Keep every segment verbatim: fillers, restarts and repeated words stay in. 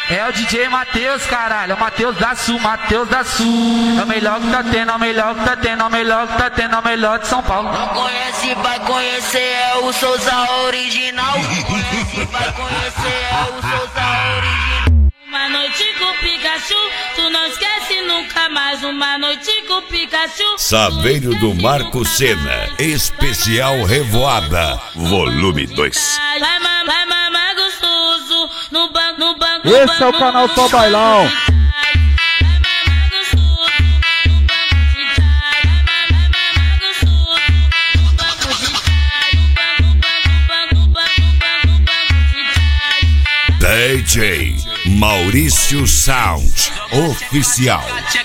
É o D J Matheus, caralho, é o Matheus da Sul, Matheus da Sul. É o melhor que tá tendo, é o melhor que tá tendo, é o melhor que tá tendo, é o melhor de São Paulo. Não conhece, vai conhecer, é o Souza original. Não conhece, vai conhecer, é o Souza original. Uma noite com Pikachu, tu não esquece nunca mais. Uma noite com Pikachu. Saveiro do Marco Senna, especial Revoada, volume dois. Vai mamar, mamar gostoso no banco, no banco. Esse é o canal Só Bailão. D J Maurício Sound Oficial.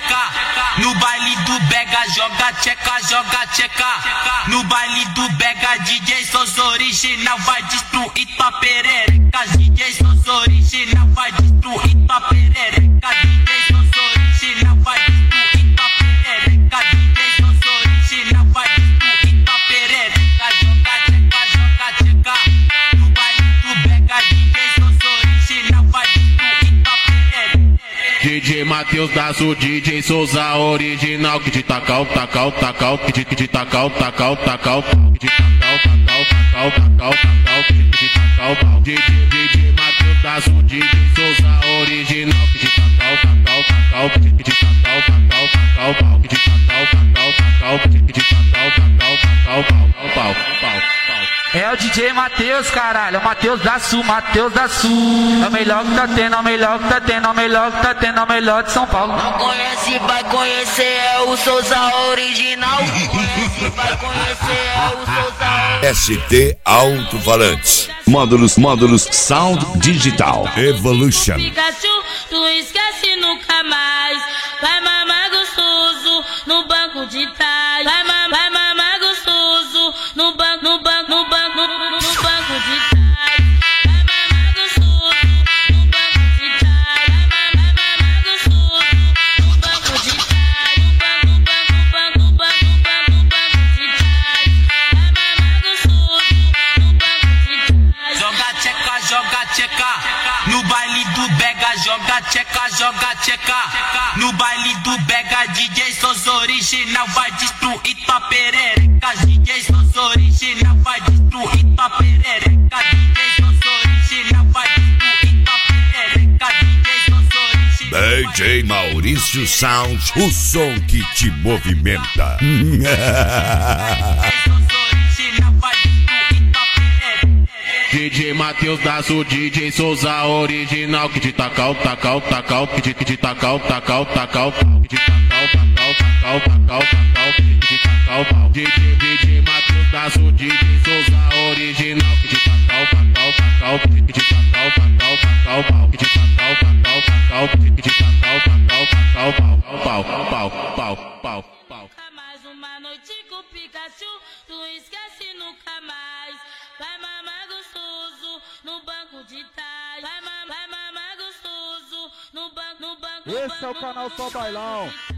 No baile do Bega joga tcheca, joga tcheca. No baile do Bega D J Souza original vai destruir tua perereca. D J Souza original vai destruir tua perereca. D J Souza original vai destruir tua perereca. D J Souza original vai destruir tua perereca. Joga tcheca, joga tcheca. No baile do Bega D J Souza original vai destruir tua perereca. D J Matheus da Sul, D J Souza original, que de tacal, tacal, tacal, que de que de tacal, tacal, tacal, que de tacal, tacal, tacal, tacal, tacal, que de tacal, D J D J Matheus da Sul, D J Souza original, que de tacal, tacal, tacal, que de que de tacal, tacal, tacal, que de tacal, tacal, tacal, que de que de tacal, tacal, tacal, pau, pau, pau. É o D J Matheus, caralho, é o Matheus da Sul, Matheus da Sul. É o melhor que tá tendo, é o melhor que tá tendo, é o melhor que tá tendo, é o melhor de São Paulo. Não conhece, vai conhecer, é o Souza original. Não conhece, vai conhecer, é o Souza original. S T Alto-Falantes. Módulos, módulos, Sound Digital. Evolution. Pikachu, tu esquece nunca mais. Vai mamar gostoso no banco de trás. Vai mamar, vai mamar gostoso no banco, no banco, no banco, no, no, no banco de trás. Vai mamar gostoso no banco de trás. Vai mamar, mamar gostoso no banco de trás. No banco, no banco, no banco, no banco, no banco, no banco de trás. Vai mamar gostoso no banco de trás. Joga tcheca, joga tcheca. No baile do Bega joga tcheca, joga tcheca. No baile do Bega D J Souza original vai destruir tua perereca. D J Souza original vai destruir tua perereca. D J Souza original vai destruir tua perereca. D J Souza original. D J Maurício Sound, o som que te movimenta. D J Matheus da Sul, D J Souza original, que de tacal, tacal, tacal, que de que de tacal, tacal, tacal, que de tacal, tacal, tacal, tacal, tacal, que de tacal, D J D J Matheus da Sul, D J Souza original, que de tacal, tacal, tacal, que de que de tacal, tacal, tacal, que de tacal, tacal, tacal, que de que de tacal, tacal, tacal, pau, pau, pau, pau, pau, pau. Mais uma noite com Pikachu, tu esquece nunca mais. Vai mamar gostoso no banco de trás. Vai mamar, vai mamar gostoso no banco, no banco. Esse é o canal Só Bailão.